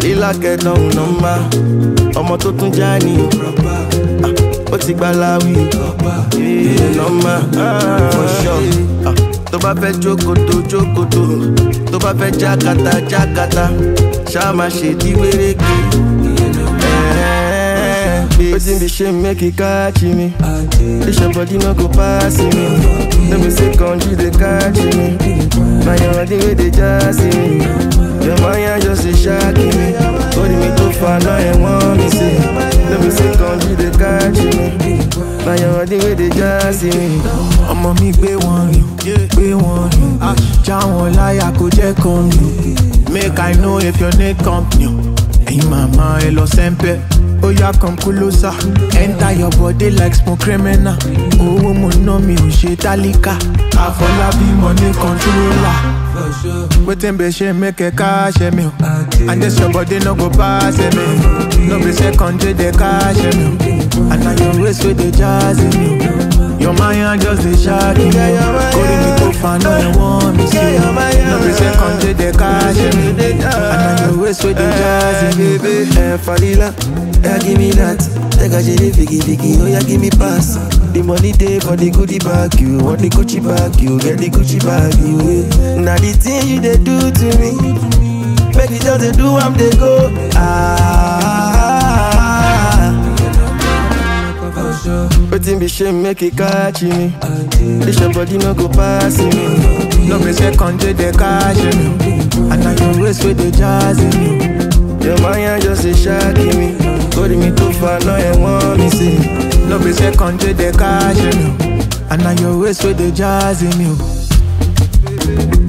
Falila kẹ̀dán nọ́mbà. Ọmọ tó tún já ní ó ti gba láwì. Nọ́mbà for sure. Tó bá fẹ́ jókòtò jókòtò, tó bá fẹ́ jákàtà jákàtà, ṣá máa ṣe di wéréke. Wetin be shame make it catch me. This your body no go pass me. Let me say country they catch me. Now your body way they just see me. Your mind just a shocking me. Holding me too far now you want me say. Let me say country they catch me. Now your body way they just see me. Ọmọ mi gbé wọn rìn, já wọn láyà kó jẹ́ kàn mí. Make I know if your need company. Ẹ̀yin màmá ẹ lọ sẹ́ńpẹ́. Oya come closer, enter your body like smoke criminal. Owó mo ná mi ò ṣe tálíkà. Àfọlábí money controller. Wetin be ṣe make ẹ káṣẹ mi o. And this your body no go pass me. No be secondary dey káṣẹ mi o. And na your waist wey dey jazz me o. Your mind just dey shock me o. Kórè mi tó fa náà ẹ wọ́n mi sí o. No be secondary dey káṣẹ mi o. And na your waist wey dey jazz me o. Falila. Yeah, give me that. Take a jelly, figgy, oh yeah, give me pass. The money day for the goodie bag, you want the Gucci bag, you get the Gucci bag, you. Now the thing you they do to me, make it just they do, I'm they go. Wetin be shame make it catch me. This your body no go pass me. No be secondary dey catch me. And now your waist with the jazz me. Your mind just a shocking me. Holding me too far now you want me say. No be secondary dey catch me. And now your waist with the jazz me.